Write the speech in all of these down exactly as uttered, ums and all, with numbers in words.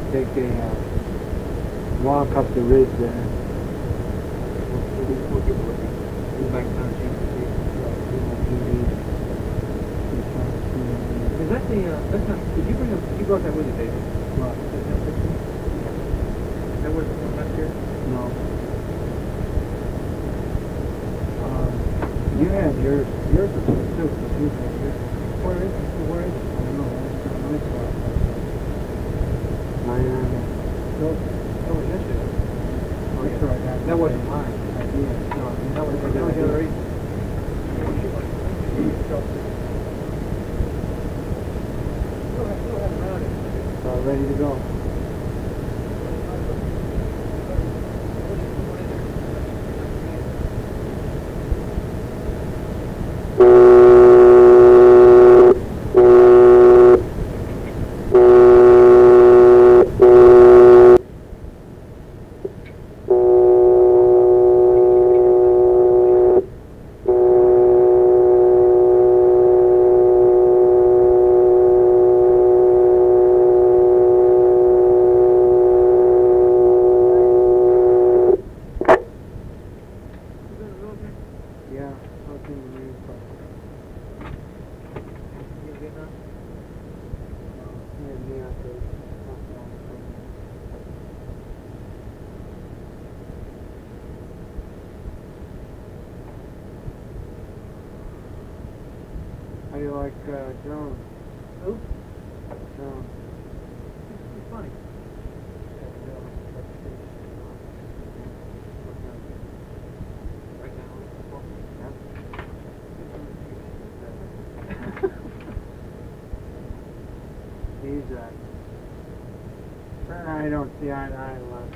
take a uh, walk up the ridge there. We'll, we'll, we'll give it a look. We'll back down and change the date. Is that the, uh, that's not, did you bring up, you brought that with you, David? What? That, that picture? That wasn't from last year? No. Um, you had yours. Yours is good too. But you had yours. Where is it? Where is it? I don't know. That's not my fault. Mine on it. No, that was yesterday. Oh, That's yeah. right. That's That wasn't right. mine. Idea. No, that was, that was the other reason. It's all ready to go. Yeah, I'll do the real quick. You get that? Yeah, me after. How do you like uh, Joan? Who? Joan. It's funny. Right now. He's uh, I don't see eye to eye a lot.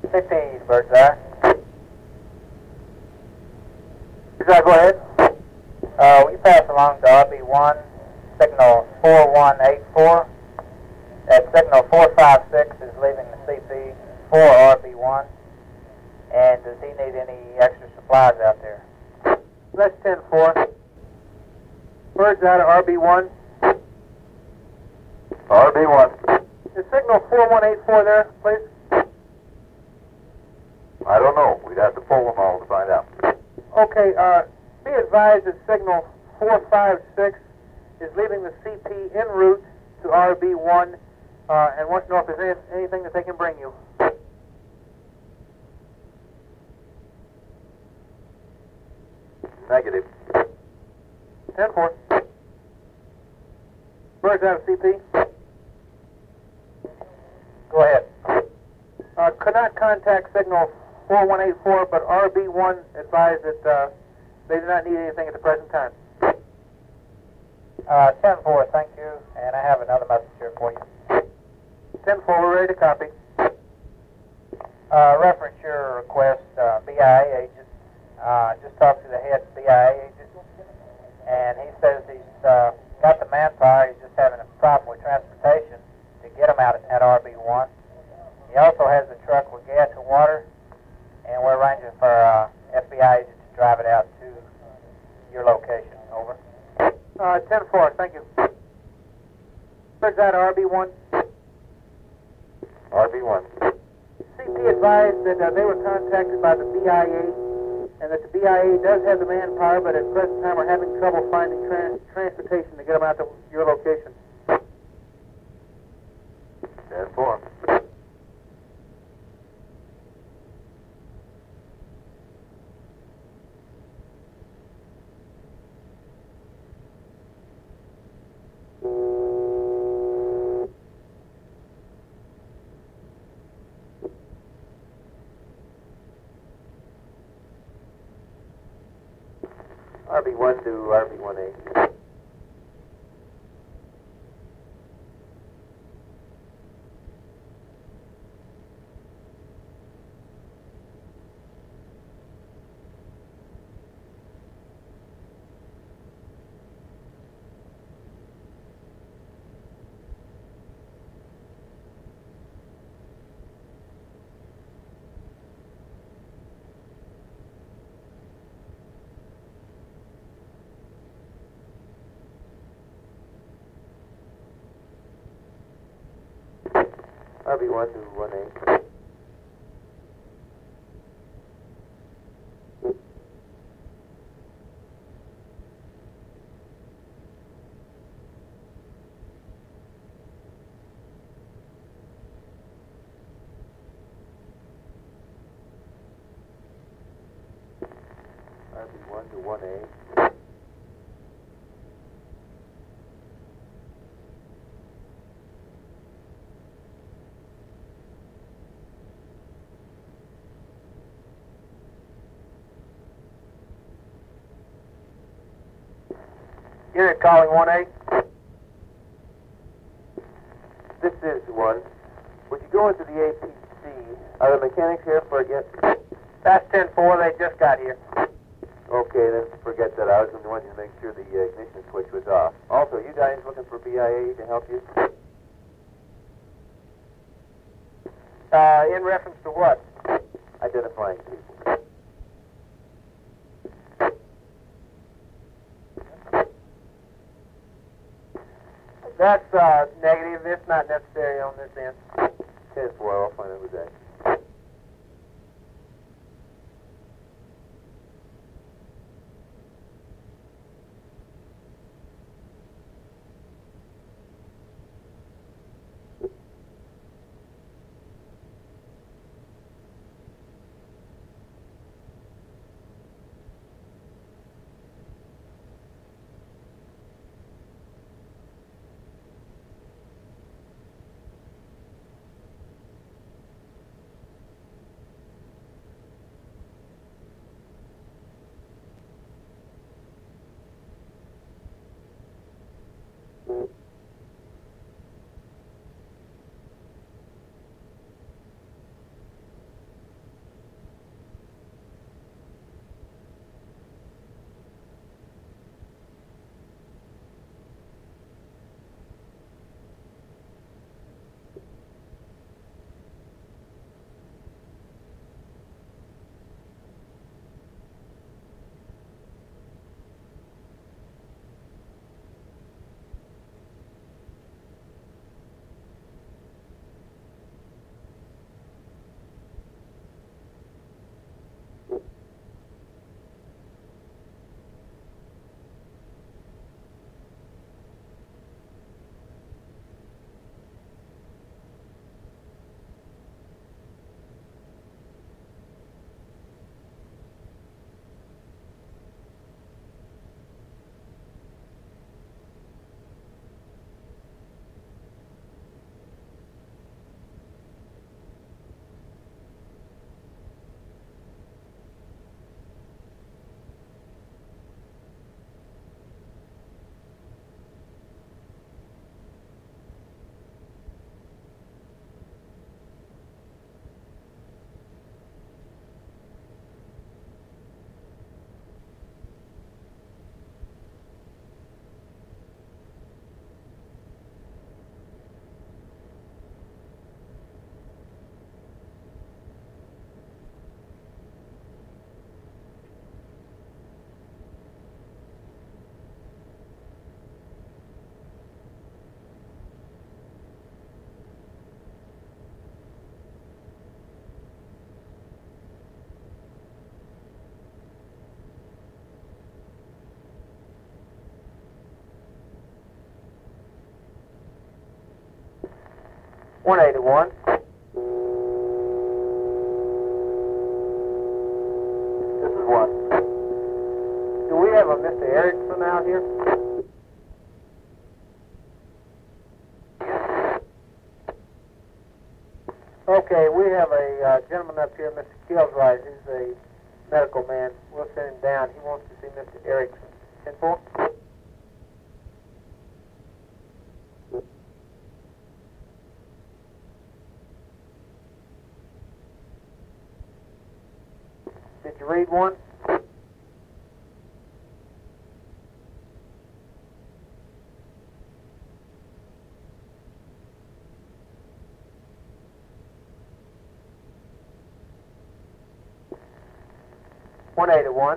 fifteen, Birdseye. Birdseye, go ahead. Uh, we pass along to R B one, signal four one eight four. That signal four five six is leaving the C P for R B one. And does he need any extra supplies out there? That's ten four. Birdseye to R B one. R B one. Is signal four one eight four there, please? I don't know. We'd have to pull them all to find out. Okay, uh, be advised that signal four five six is leaving the C P en route to R B one uh, and wants to know if there's any, anything that they can bring you. Negative. ten four. Birds out of C P. Go ahead. Uh, could not contact signal four one eight four, but R B one advised that uh, they do not need anything at the present time. Uh, ten four, thank you. And I have another message here for you. ten four, we're ready to copy. Uh, reference your request, uh, B I A agent. Uh, just talked to the head B I A agent, and he says he's uh, got the manpower. He's just having a problem with transportation to get him out at, at R B one. He also has a truck with gas and water, and we're arranging for uh, F B I agent to drive it out to your location. Over. Uh, ten four, thank you. Birds out of R B one. R B one. C P advised that uh, they were contacted by the B I A and that the B I A does have the manpower, but at the present time we're having trouble finding trans- transportation to get them out to your location. ten four. R B one to R B one A. R B one to one A. R B one to one A. Unit calling one A. This is one. Would you go into the A P C? Are the mechanics here for it yet? That's ten four, they just got here. Okay, then forget that. I was the one to make sure the uh, ignition switch was off. Also, you guys looking for B I A to help you? Uh, in reference to what? Identifying people. That's uh, negative. It's not necessary on this end. ten four, I'll find out who's that. one eighty-one. This is one. Do we have a Mister Erickson out here? Okay, we have a uh, gentleman up here, Mister Kilsright. He's a medical man. We'll send him down. He wants to see Mister Erickson. ten four. Did you read one? one eighty-one.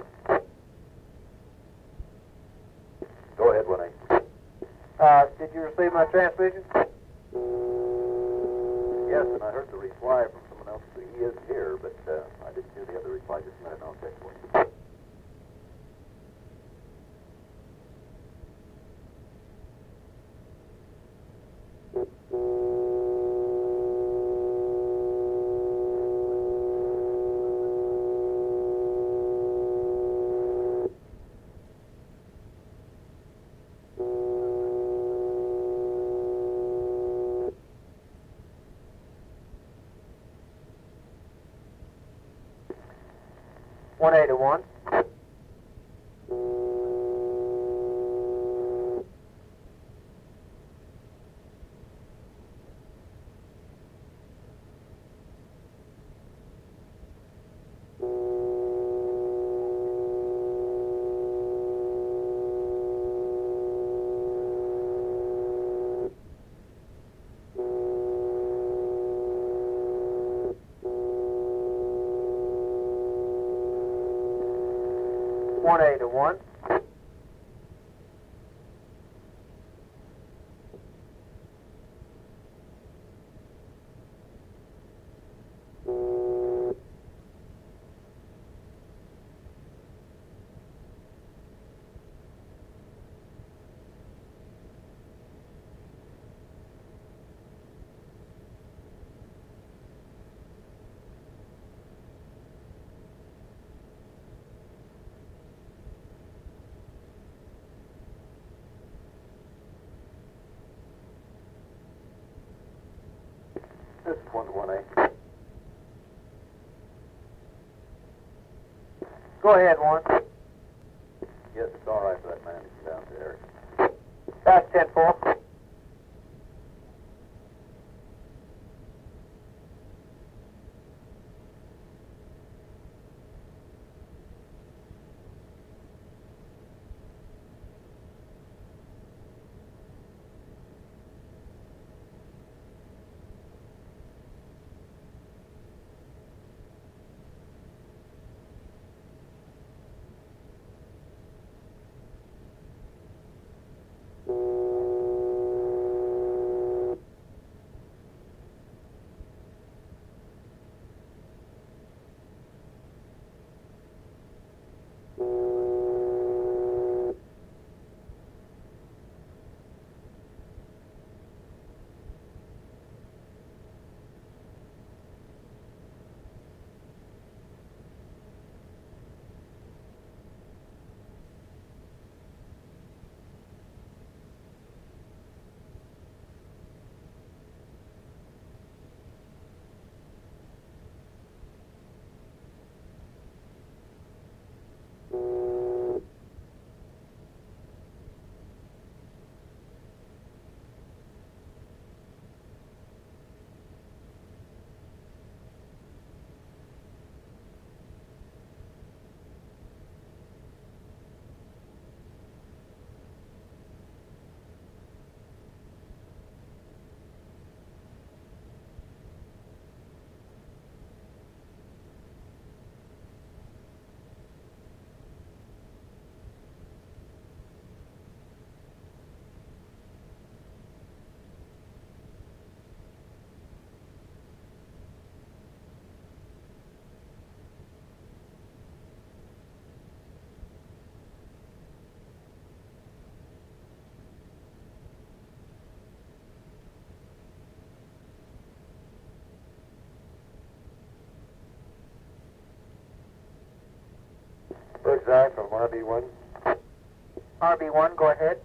Go ahead, one eight. Uh, did you receive my transmission? Yes, and I heard the reply from someone else. He is here, but uh, I didn't hear the other reply just a minute. I'll check for you. one eighty-one. one eighty-one. This is one to one eight. Go ahead, one. Yes, it's all right for that man to come down to Eric. That's ten four. Birdseye from R B one. R B one, go ahead.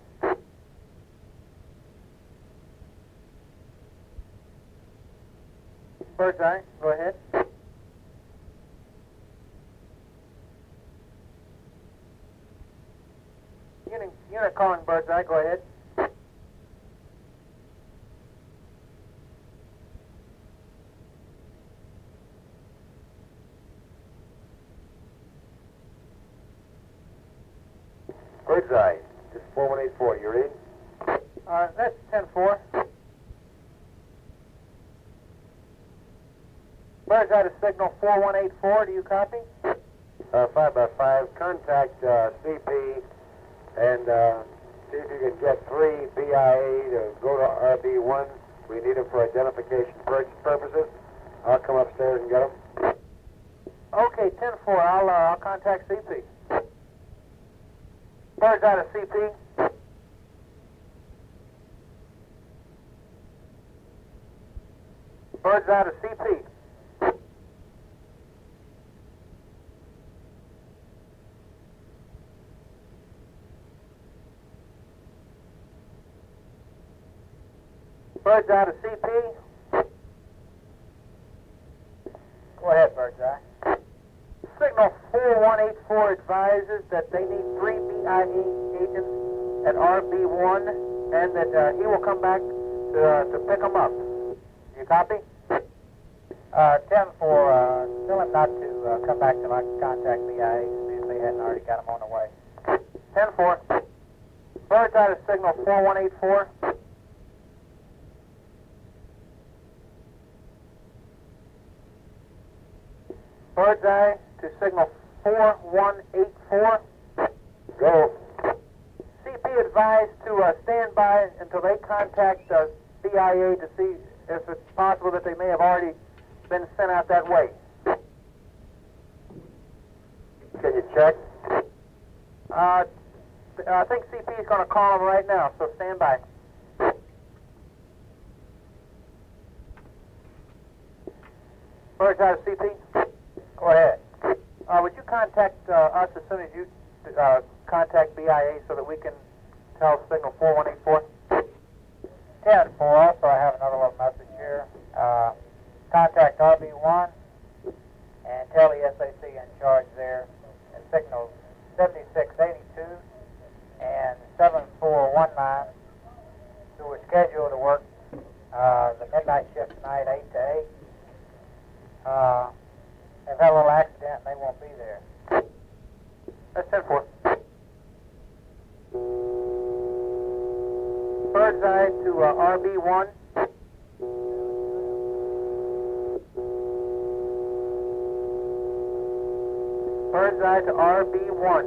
Birdseye, go ahead. Unit, unit calling Birdseye, go ahead. Birdseye, this is four one eight four. You're in? Uh, that's ten four. Birdseye to signal four one eight four, do you copy? Uh, five by five. Contact uh, C P and uh, see if you can get three B I A to go to R B one. We need them for identification pur- purposes. I'll come upstairs and get them. Okay, ten four, I'll, uh, I'll contact C P. Birdseye to C P. Birdseye to C P. Birdseye to C P. Go ahead, Birdseye. Signal four one eight four advises that they need three B I A agents at R B one and that uh, he will come back to, uh, to pick them up. You copy? Uh, ten four, uh, tell him not to uh, come back till I can contact B I A, see if they hadn't already got him on the way. ten four. Birdseye to signal four one eight four. Birdseye to signal four one eight four. Go. C P advised to uh, stand by until they contact uh, B I A to see if it's possible that they may have already been sent out that way. Can you check? Uh, I think C P is going to call them right now, so stand by. Birdseye to C P. Go ahead. Uh, would you contact uh, us as soon as you uh, contact B I A so that we can tell signal four one eight four? ten four, also I have another little message here. Uh, contact R B one and tell the S A C in charge there and signal seventy-six eighty-two and seven four one nine who are scheduled to work uh, the midnight shift tonight, eight to eight. Uh, they've had a little accident and they won't be there. That's ten four. Birdseye to uh, R B one. Birdseye to R B one.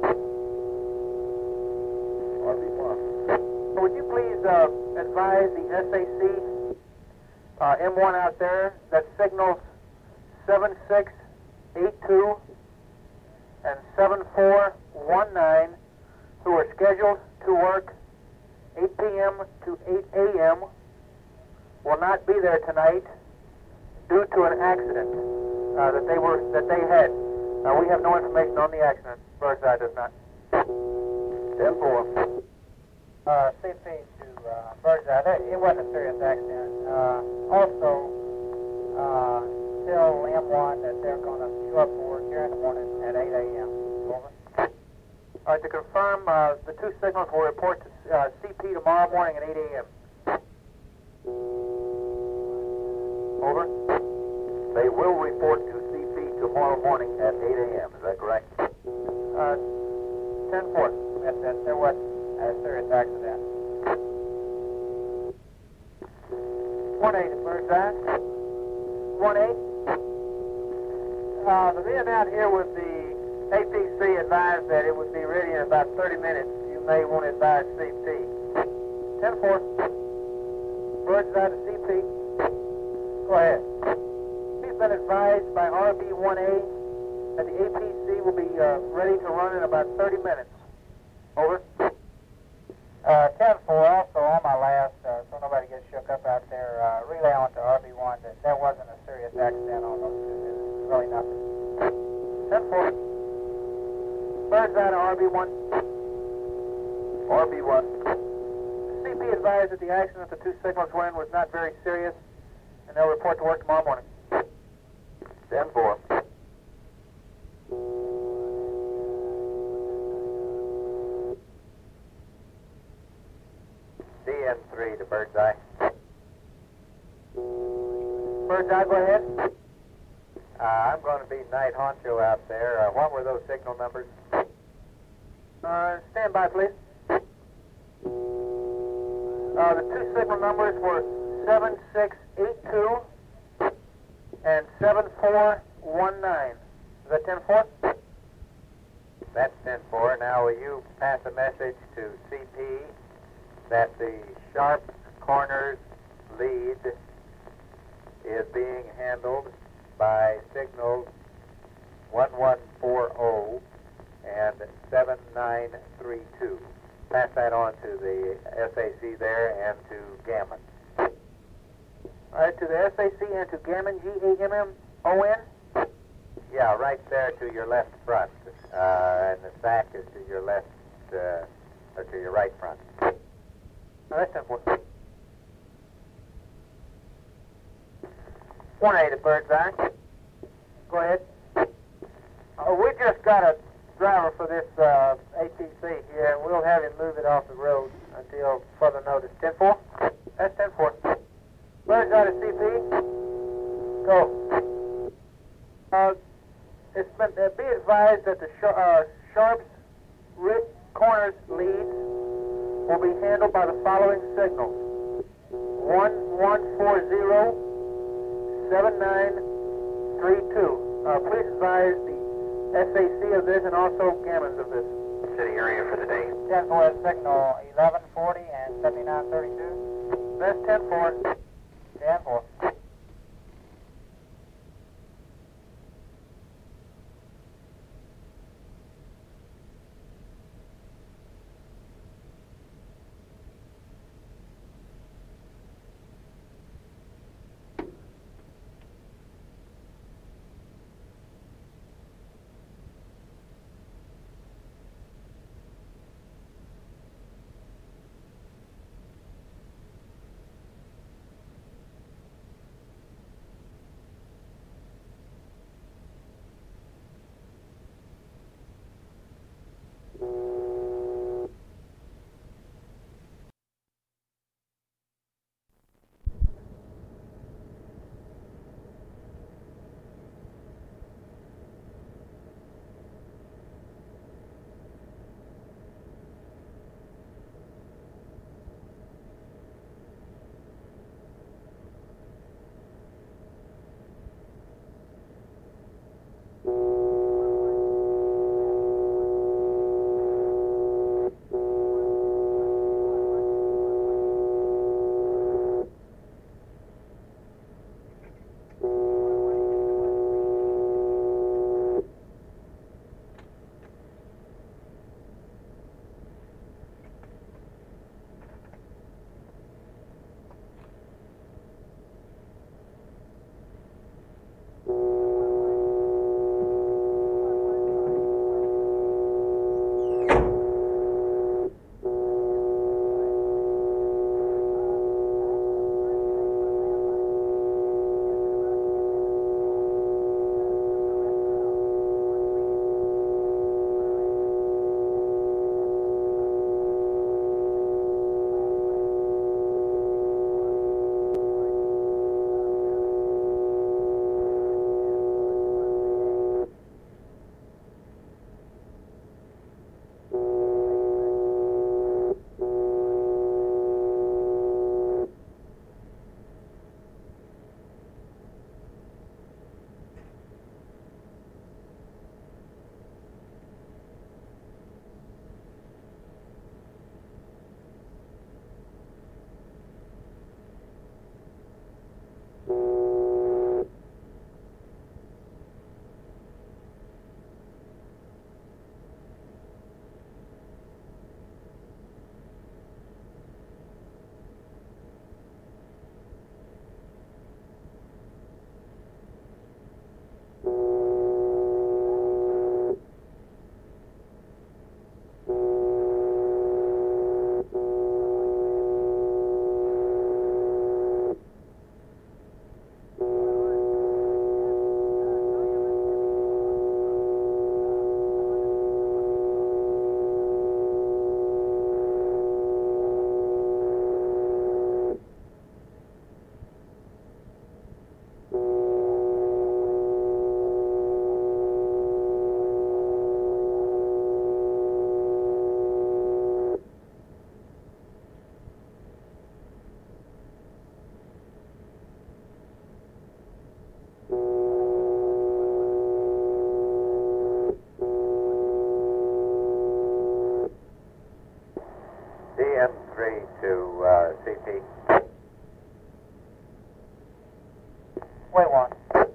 R B one. Would you please uh, advise the S A C uh, M one out there that signals seven six eight two and seven four one nine who are scheduled to work eight p m to eight a m will not be there tonight due to an accident uh, that they were that they had. Uh, we have no information on the accident. Birdseye does not. ten four. Uh, C P to uh, Birdseye, that, it wasn't a serious accident. Uh, also, uh, tell M one that they're going to show up for work here in the morning at eight a m Over. All right, to confirm, uh, the two signals will report to uh, C P tomorrow morning at eight a m Over. They will report to C P tomorrow morning at eight a m Is that correct? Uh, ten four. That, that there was a serious accident. one eight, Birdseye. one eight. Uh, the men out here with the A P C advised that it would be ready in about thirty minutes. You may want to advise C P. ten four. Birdseye to C P. Go ahead. He's been advised by R B one A that the A P C will be uh, ready to run in about thirty minutes. Over. Uh, ten four, also on my last, uh, so nobody gets shook up out there, uh, relay on to R B one that there wasn't a serious accident on those two. It was really nothing. ten four. Birds out of R B one. R B one. C P advised that the accident the two signals were in was not very serious, and they'll report to work tomorrow morning. ten four. D N three to Birdseye. Birdseye, go ahead. Uh, I'm going to be night honcho out there. Uh, what were those signal numbers? Uh, stand by, please. Uh, the two signal numbers were seven six eight two and seven four one nine. Is that ten four? That's ten four. Now, will you pass a message to C P that the Sharp Corners lead is being handled by signals one one four zero and seven nine three two. Pass that on to the S A C there and to Gammon. All right, to the S A C and to Gammon, G A M M O N? Yeah, right there to your left front. Uh, and the sack is to your left, uh, or to your right front. Oh, that's ten four. one eight at Birdseye. Go ahead. Uh, we just got a driver for this uh, A T C here, and we'll have him move it off the road until further notice. ten four? That's ten four. Birdseye to C P. Go. Uh, it's been, uh, be advised that the sh uh, Sharps Rick Corners leads will be handled by the following signals. one one four zero, seven nine three two. Uh, please advise the S A C of this and also Gammon's of this. City area for the day. ten four signal eleven forty and seventy-nine thirty-two. That's ten four. ten four. Wait one.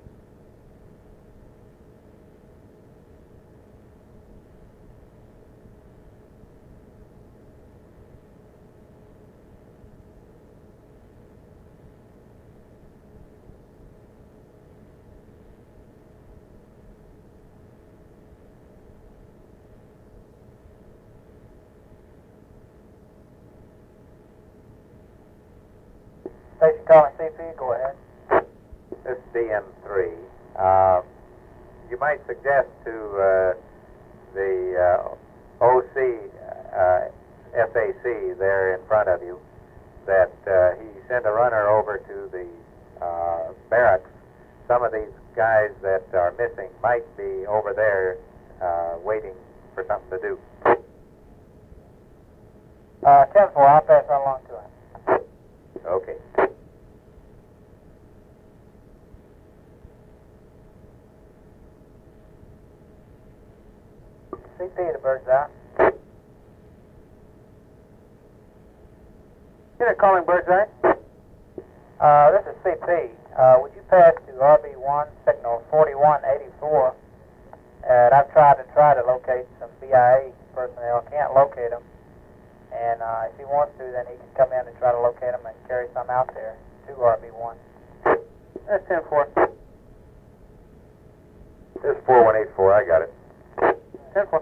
Station calling C P, go ahead. This is D M three. Uh, you might suggest to uh, the uh, O C uh, S A C there in front of you that uh, he sent a runner over to the uh, barracks. Some of these guys that are missing might be over there uh, waiting for something to do. Uh, ten four, I'll pass that along to him. Okay. C P to Birdseye. Unit calling Birdseye. Uh, this is C P. Uh, would you pass to R B one, signal forty-one eighty-four? And I've tried to try to locate some B I A personnel, can't locate them. And uh, if he wants to, then he can come in and try to locate them and carry some out there to R B one. That's ten four. This is four one eight four, I got it. ten four.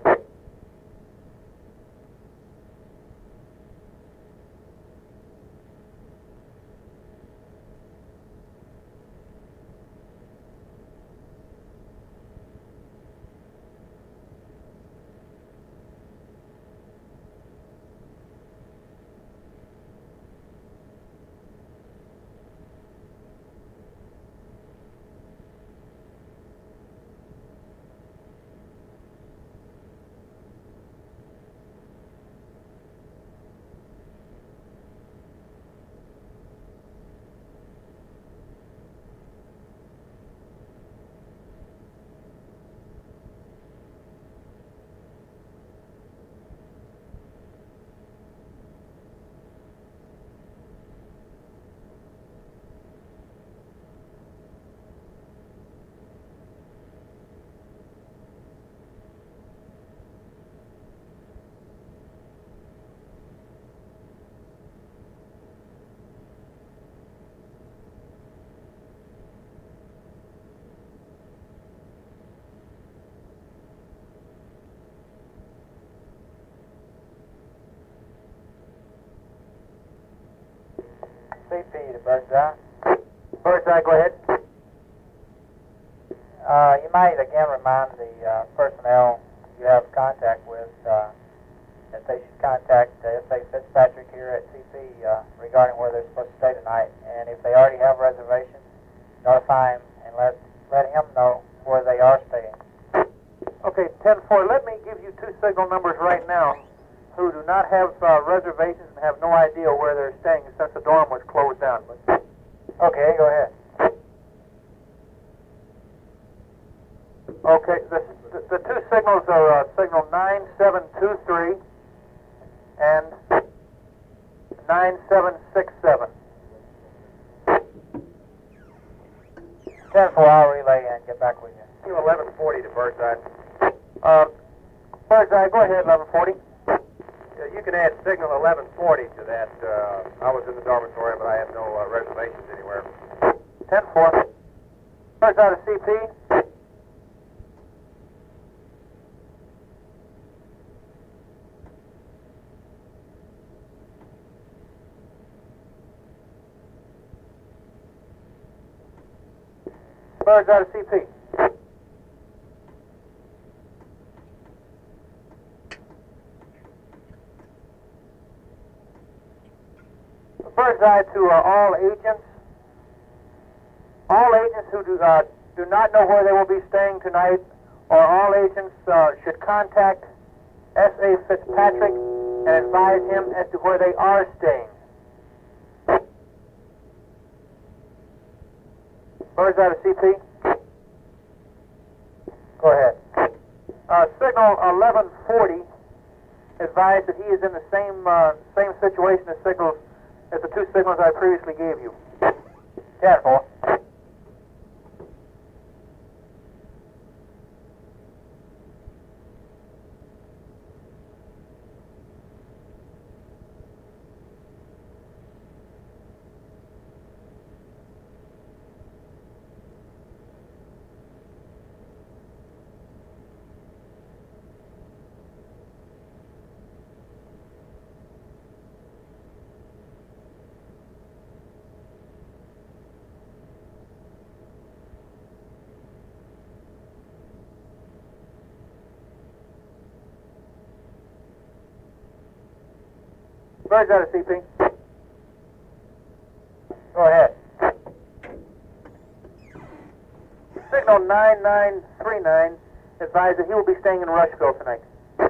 C P to Birdseye. Birdseye, go ahead. Uh, you might again remind the uh, personnel you have contact with uh, that they should contact uh, S A Fitzpatrick here at C P uh, regarding where they're supposed to stay tonight. And if they already have reservations, notify him and let let him know where they are staying. Okay, ten four, let me give you two signal numbers right now who do not have uh, reservations and have no idea where they're staying since the dorm was closed down. But Okay, go ahead. okay, the, the, the two signals are uh, signal nine seven two three and nine seven six seven. ten four, I'll relay and get back with you. eleven forty to Birdseye. Uh, Birdseye, go ahead, eleven forty. Yeah, you can add signal eleven forty to that. Uh, I was in the dormitory, but I have no uh, reservations anywhere. ten four. Birdseye to C P. Birdseye to C P. Birdseye to uh, all agents. All agents who do, uh, do not know where they will be staying tonight, or all agents uh, should contact S A Fitzpatrick and advise him as to where they are staying. Birdseye to C P. Go ahead. Uh, signal eleven forty advised that he is in the same uh, same situation as signals as the two signals I previously gave you. ten four. Birds out of C P. Go ahead. Signal nine nine three nine advised that he will be staying in Rushville tonight.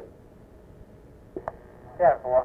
ten four.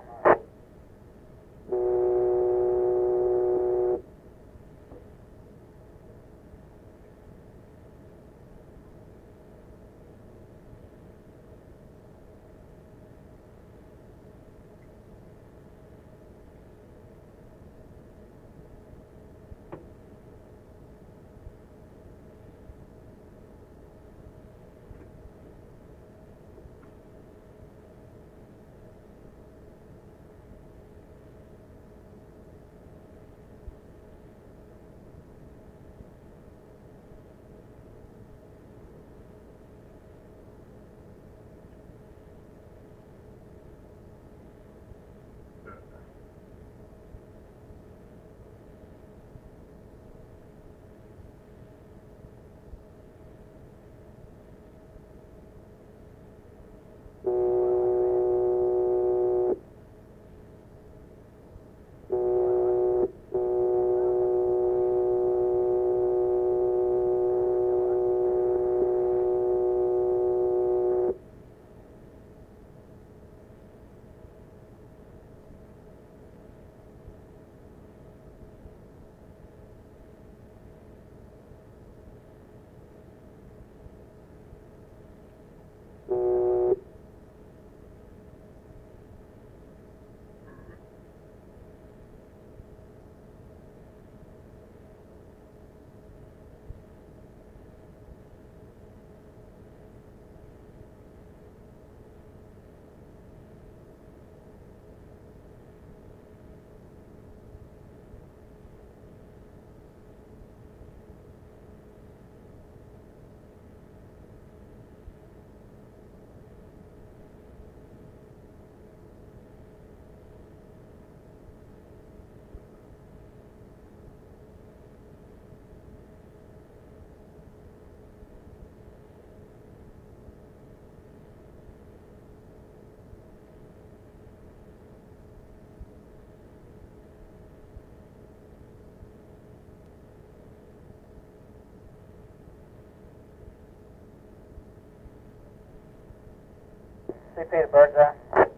C P to Birdseye.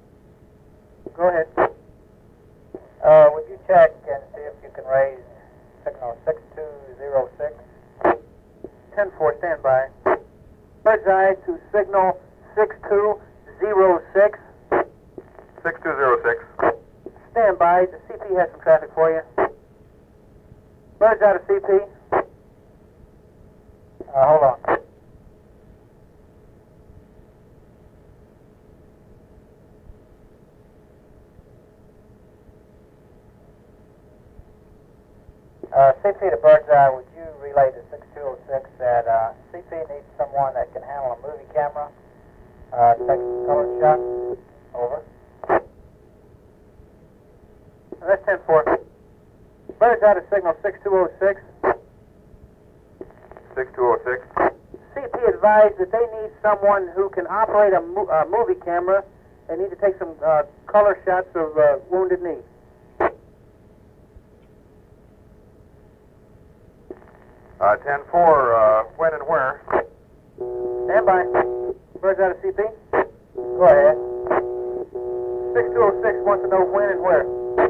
Go ahead. Uh, would you check and see if you can raise signal six two zero six? ten four, stand by. Birdseye to signal six two zero six. six two zero six. Stand by. The C P has some traffic for you. Birdseye to C P. Uh, hold on. Uh, C P to Birdseye, would you relay to six two zero six that uh, C P needs someone that can handle a movie camera, uh, take some color shots? Over. That's ten four. Birdseye to signal six two zero six. six two zero six. C P advised that they need someone who can operate a mo- uh, movie camera. They need to take some uh, color shots of uh, Wounded Knee. Uh, ten four, uh, when and where? Stand by. Birdseye to C P. Go ahead. six two zero six wants to know when and where.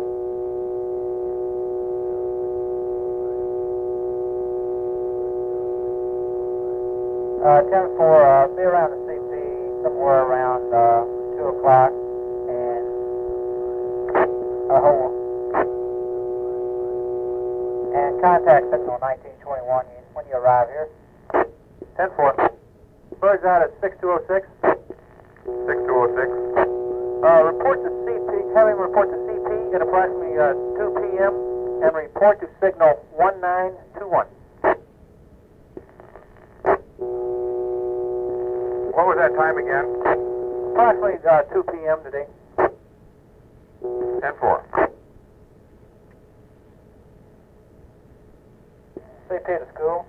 Uh, ten four, uh, be around the C P somewhere around uh, two o'clock and uh, hold on. And contact signal nineteen twenty-one when you arrive here. ten four. Birdseye to six two zero six. six two zero six. Uh, report to C P, have him report to C P at approximately uh, two p m and report to signal one nine two one. What was that time again? Approximately uh, two p m today. ten four. C P to school.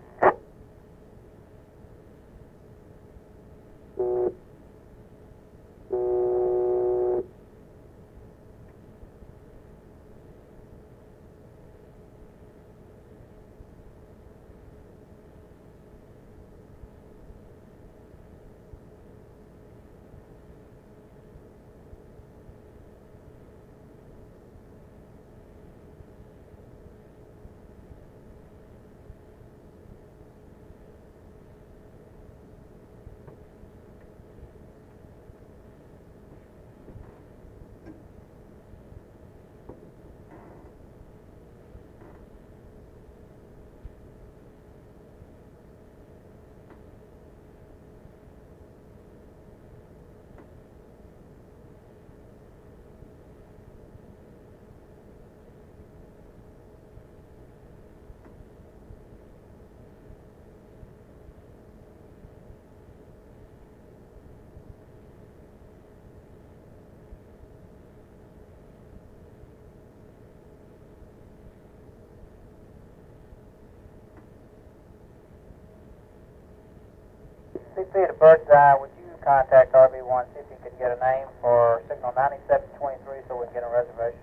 P to Birdseye, would you contact R B one, see if you can get a name for signal ninety-seven twenty-three so we can get a reservation?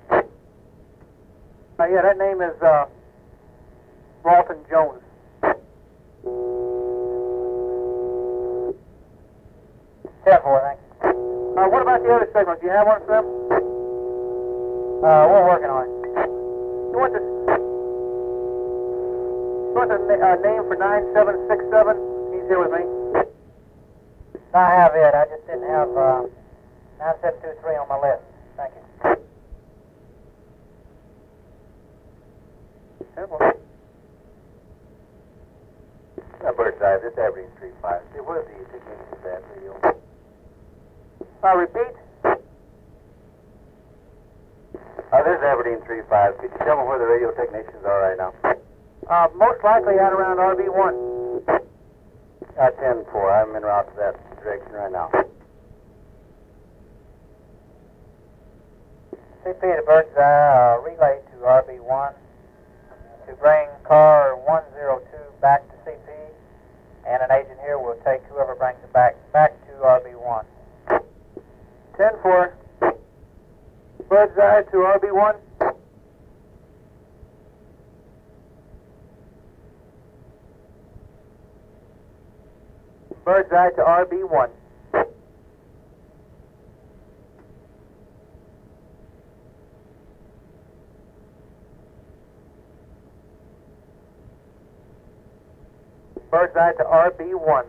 Uh, yeah, that name is uh, Walton Jones. ten four, thanks. Uh, what about the other signals? Do you have one for them? Uh, we're working on it. You want the, you want the na- uh, name for nine seven six seven? He's here with me. No, I have it. I just didn't have uh, nine seven two three on my list. Thank you. Uh, Birdseye, this Aberdeen three five. See, what are the techniques of that radio? Uh, repeat. Uh, this is Aberdeen three five. Could you tell me where the radio technicians are right now? Uh, most likely out around R B one. Uh, ten four. I'm en route to that direction right now. C P to Birdseye, uh, relay to R B one to bring car one oh two back to C P, and an agent here will take whoever brings it back back to R B one. ten four. Birdseye to R B one. Birdseye to R B one. Birdseye to R B one.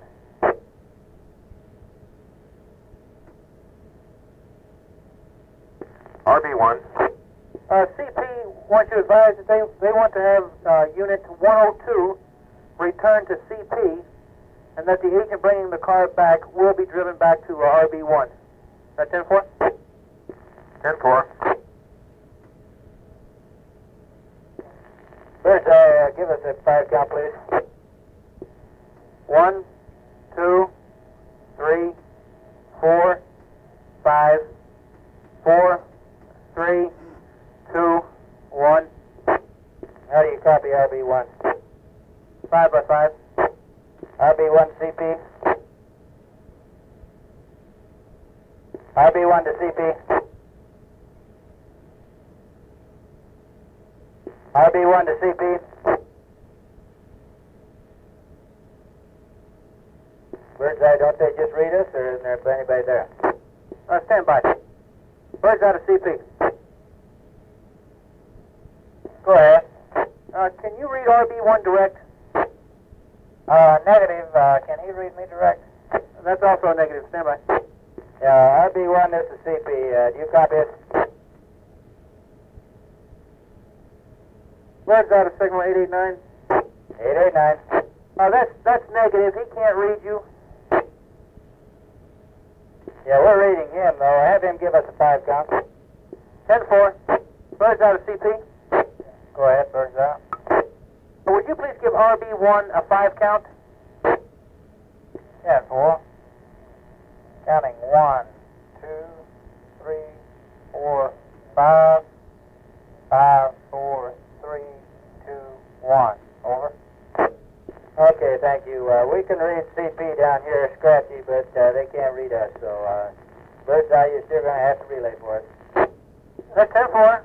R B one. Uh, C P wants you to advise that they, they want to have uh, Unit one oh two return to C P, and that the agent bringing the car back will be driven back to uh, R B one. Uh, ten four? ten four. Birdseye, uh, give us a five count, please. One, two, three, four, five, four, three, two, one. How do you copy R B one? Five by five. R B one C P. R B one to C P. R B one to C P. Birdseye, don't they just read us, or isn't there anybody there? Uh, stand by. Birdseye to C P. Go ahead. Uh, can you read R B one direct? Uh, negative. Uh, can he read me direct? That's also a negative. Stand by. Yeah, R B one, this is C P. Uh, do you copy it? Birdseye to signal eight eight nine. eight eight nine. Uh, that's, that's negative. He can't read you. Yeah, we're reading him, though. Have him give us a five count. ten four. Birdseye to C P. Go ahead, Birdseye. Would you please give R B one a five count? ten four. Counting one, two, three, four, five, five, four, three, two, one. Over. Okay, thank you. Uh, we can read C P down here scratchy, but uh, they can't read us, so uh, Birdseye, you're still going to have to relay for us. That's ten four.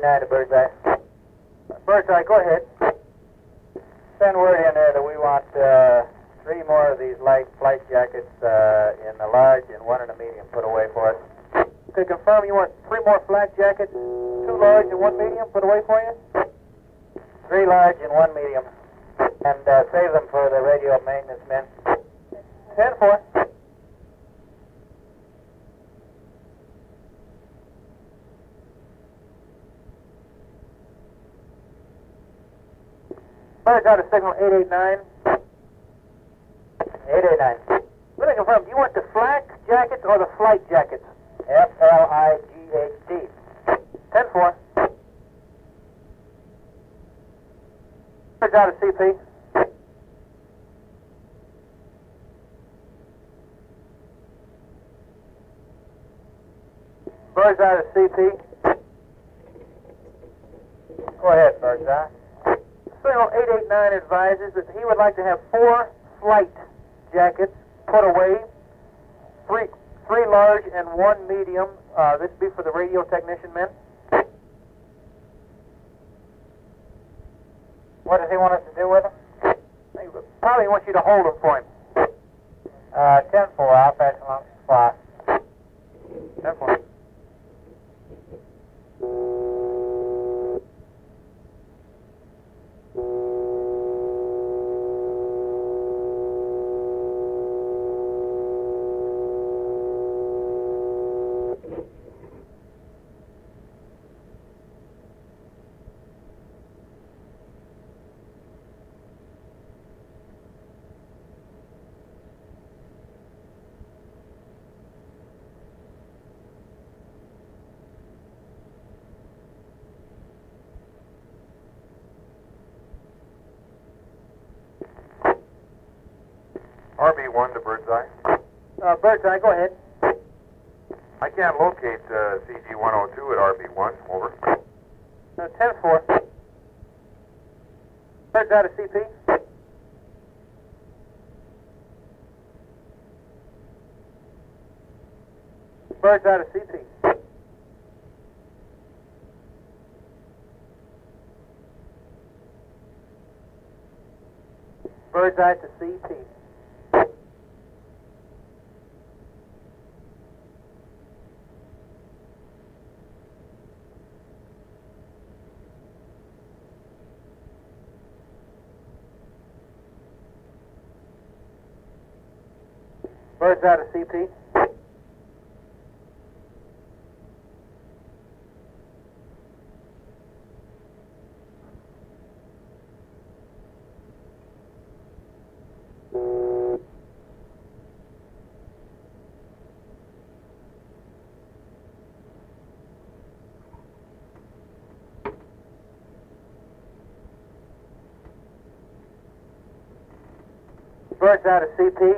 eighty-nine to Birdseye. Birdseye, go ahead. Send word in there that we want uh, three more of these light flight jackets uh, in the large and one in the medium put away for us. To confirm, you want three more flak jackets, two large and one medium put away for you? Three large and one medium. And uh, save them for the radio maintenance men. ten four. Birdseye to signal eight eight nine. eight eighty-nine. Let me confirm, do you want the flak jackets or the flight jackets? F L I G H T. ten four. Birdseye to C P. Birdseye to C P. Go ahead, Birdseye. Signal eight eight nine advises that he would like to have four flight jackets put away, three three large and one medium. Uh, this would be for the radio technician men. What does he want us to do with them? He probably wants you to hold them for him. Uh, ten four, I'll pass along supply. ten four. R B one to Birdseye. Uh, Birdseye, go ahead. I can't locate uh, C G one oh two at R B one. Over. Uh, ten four. Birdseye to C P. Birdseye to C P. Birdseye to C P. Birdseye to C P. Birdseye to C P.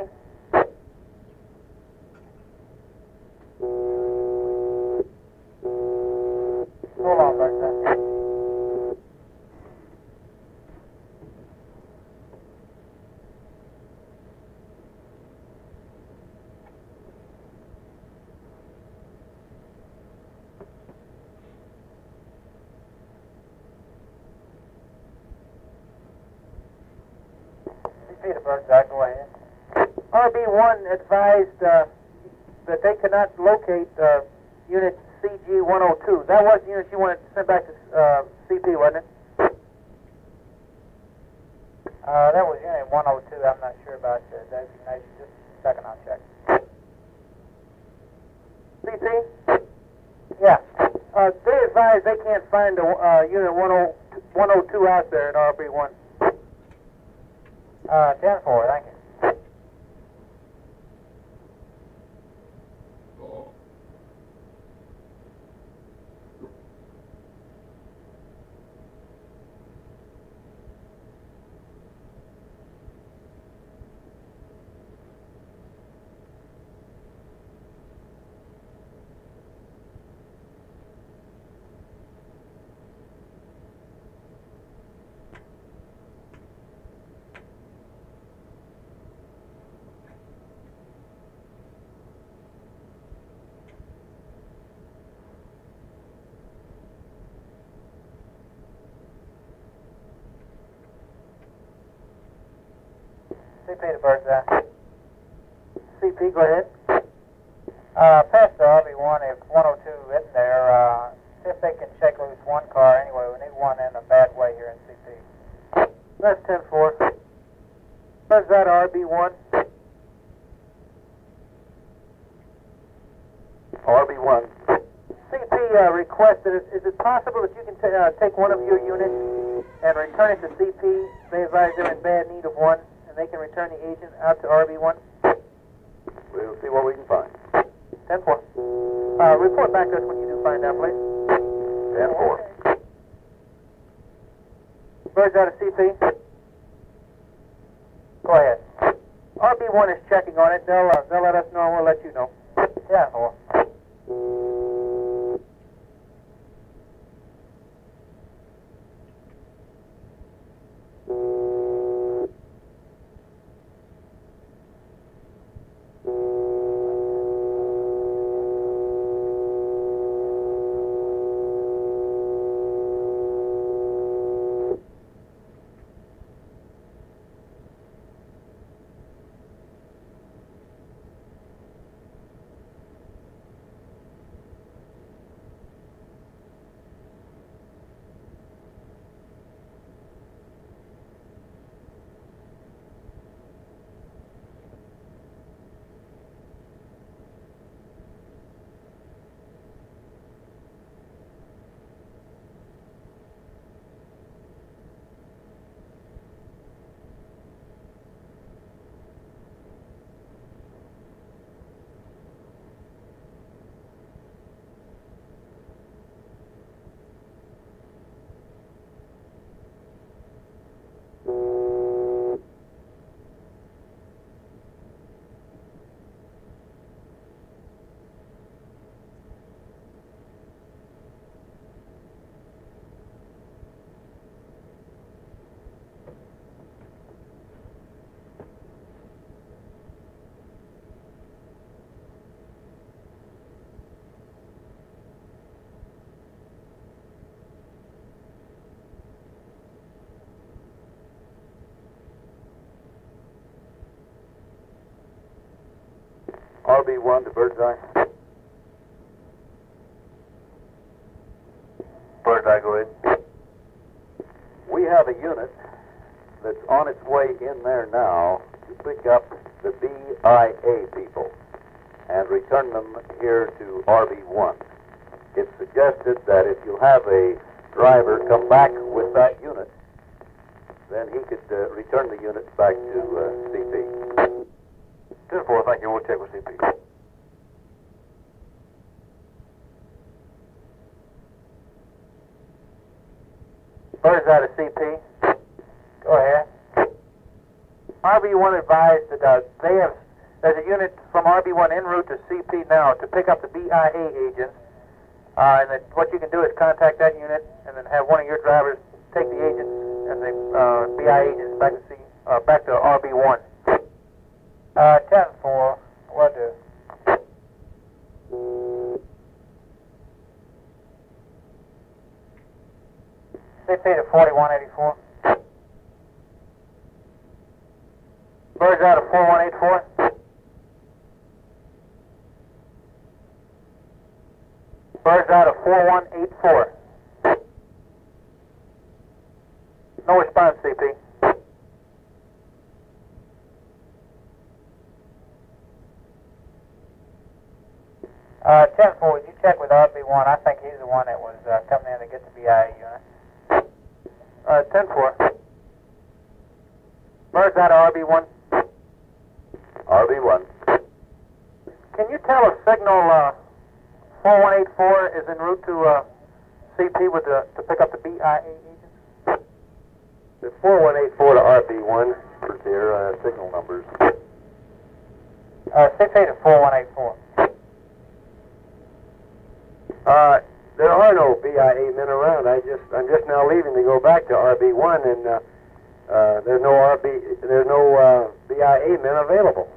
Hold on, Birdseye. C P to Birdseye, go ahead. R B one advised uh, that they could not locate uh, unit C G one oh two. That was the unit you wanted to send back to uh, C P, wasn't it? Uh, that was unit one oh two. I'm not sure about the designation. Just a second, I'll check. C P? Yeah. Uh, they advise they can't find a uh, unit one oh two out there in R B one. Uh, ten four, thank you. C P to Birdseye. C P, go ahead. Uh, past the R B one, if one oh two isn't there, uh, see if they can shake loose one car anyway. We need one in a bad way here in C P. That's ten four. Birdseye to R B one. R B one. C P uh, requested, is, is it possible that you can t- uh, take one of your units and return it to C P? They advise they're in bad need of one, and they can return the agent out to R B one. We'll see what we can find. ten four. Uh, report back to us when you do find out, please. ten four. Birds out of C P. Go ahead. R B one is checking on it. They'll, uh, they'll let us know, and we'll let you know. Yeah, four. R B one to Birdseye. Birdseye, go ahead. We have a unit that's on its way in there now to pick up the B I A people and return them here to R B one. It's suggested that if you have a driver come back with that unit, then he could uh, return the unit back to uh, C P. ten four, thank you. We'll check with C P. Birds out of C P. Go ahead. R B one advised that uh, they have, there's a unit from R B one en route to C P now to pick up the B I A agents. Uh, and that what you can do is contact that unit and then have one of your drivers take the agents and the uh, B I A agents back to C, uh, back to R B one. Uh, ten four. Will do. C P to forty-one eighty-four. Birds out of four one eight four. Birds out of four one eight four. No response, C P. Uh, ten four, would you check with R B one? I think he's the one that was uh, coming in to get the B I A unit. Uh, ten four. Birds out of R B one. R B one. Can you tell if signal uh, four one eight four is en route to uh, C P with the, to pick up the B I A agents? The four one eight four to R B one for their uh, signal numbers. Uh, C P to four one eight four. Uh, there are no B I A men around. I just, I'm just now leaving to go back to R B one, and uh, uh, there's no R B, there's no uh, B I A men available.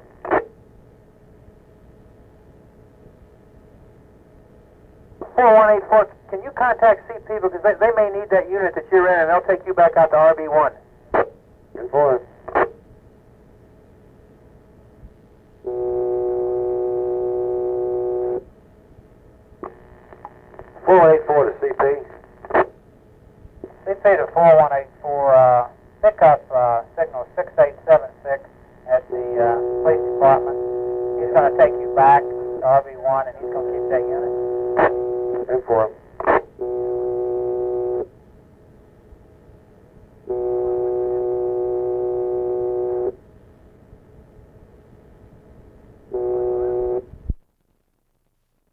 four one eight four, can you contact C P because they, they may need that unit that you're in, and they'll take you back out to R B one. And for four one eight four to C P. C P to four one eight four, uh, pick up uh, signal six eight seven six at the uh, police department. He's going to take you back to R B one, and he's going to keep that unit. ten four.